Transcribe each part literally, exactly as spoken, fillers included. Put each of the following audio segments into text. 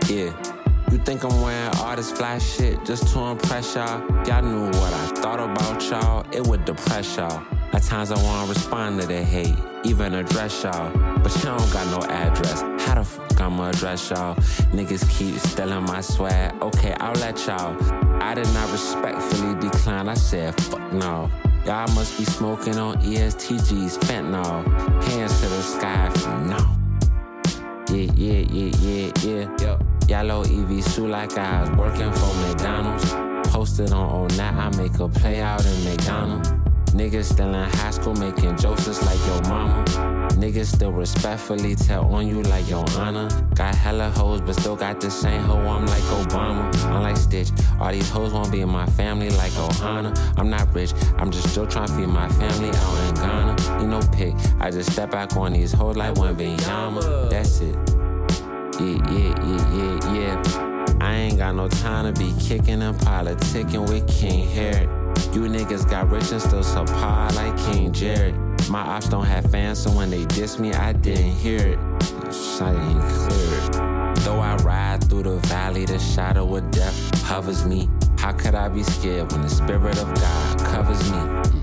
Yeah. You think I'm wearing all this fly shit just to impress y'all? Y'all knew what I thought about y'all, it would depress y'all. At times I wanna respond to the hate, even address y'all. But y'all don't got no address, how the fuck I'ma address y'all? Niggas keep stealing my swag, okay, I'll let y'all. I did not respectfully decline, I said fuck no. Y'all must be smoking on E S T G's fentanyl. Hands to the sky if you know. Yeah, yeah, yeah, yeah, yeah, yeah. Yellow E V suit like I was working for McDonald's. Posted on all night, I make a play out in McDonald's. Niggas still in high school making jokes just like your mama. Niggas still respectfully tell on you like your honor. Got hella hoes but still got the same hoe, I'm like Obama. I'm like Stitch, all these hoes won't be in my family like Ohana. I'm not rich, I'm just still trying to feed my family out in Ghana. You know pick, I just step back on these hoes like one Vinyama. That's it. Yeah, yeah, yeah, yeah, yeah. I ain't got no time to be kicking and politicking with King Harry. You niggas got rich and still subpar like King Jared. My ops don't have fans, so when they diss me, I didn't hear it. Shit ain't clear. Though I ride through the valley, the shadow of death hovers me. How could I be scared when the spirit of God covers me?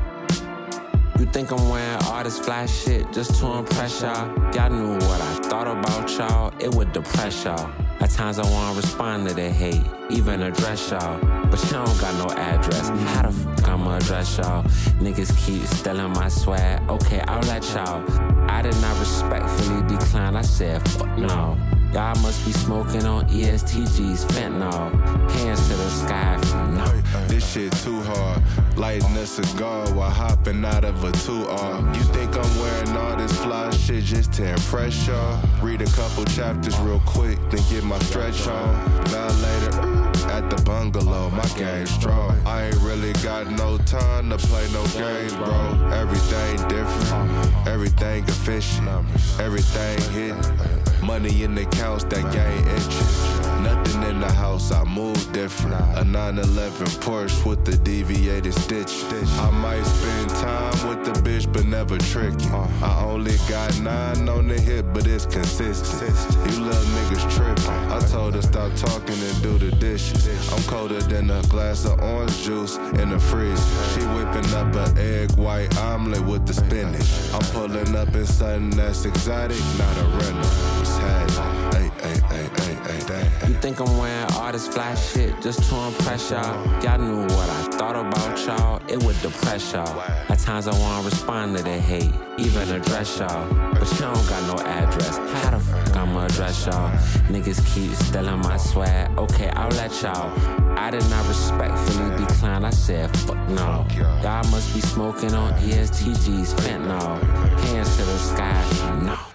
You think I'm wearing all this fly shit just to impress y'all? Y'all knew what I thought about y'all, it would depress y'all. At times I wanna respond to the hate, even address y'all. But y'all don't got no address, how the fuck I'ma address y'all? Niggas keep stealing my swag, okay, I'll let y'all. I did not respectfully decline, I said fuck no. Y'all must be smoking on E S T G's fentanyl. Hands to the sky if you know. This shit too hard. Lighting a cigar while hopping out of a two R. You think I'm wearing all this fly shit just to impress y'all? Read a couple chapters real quick, then get my stretch on. Now later, at the bungalow, my game's strong. I ain't really got no time to play no games, bro. Everything different, everything efficient, everything hidden. Money in the accounts that gain interest. Nothing in the house, I move different. A nine eleven Porsche with the deviated stitch. I might spend time with the bitch, but never tricky. I only got nine on the hip, but it's consistent. You little niggas tripping. I told her stop talking and do the dishes. I'm colder than a glass of orange juice in the fridge. She whipping up an egg white omelet with the spinach. I'm pulling up in something that's exotic, not a rental. What's happening? Ay, ay, ay, ay, ay, damn. You think I'm wearing all this fly shit just to impress y'all? Y'all knew what I thought about y'all, it would depress y'all. At times I wanna respond to the hate, even address y'all. But y'all don't got no address, how the fuck I'ma address y'all? Niggas keep stealing my swag, okay, I'll let y'all. I did not respectfully decline, I said fuck no. Y'all must be smoking on E S T G's fentanyl. Hands to the sky if you know.